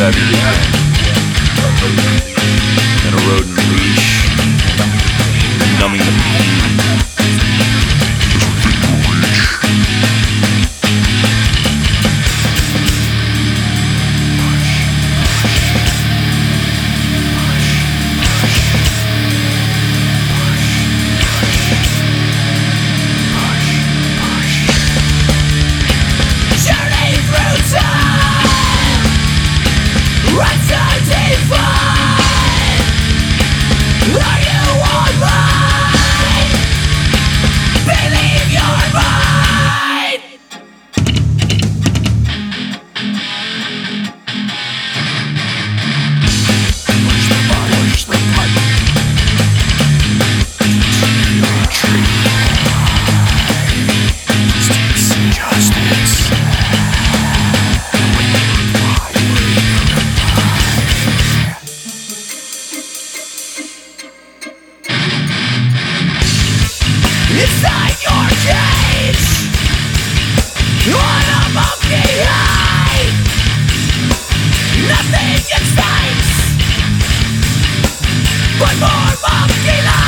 everything. And a rodent leash, numbing the pain. Journey through time, what's our define? Are you online? Believe you're mine. Push the button, push the button. Justice. Inside your cage, on a monkey hide, nothing excites but more monkey life.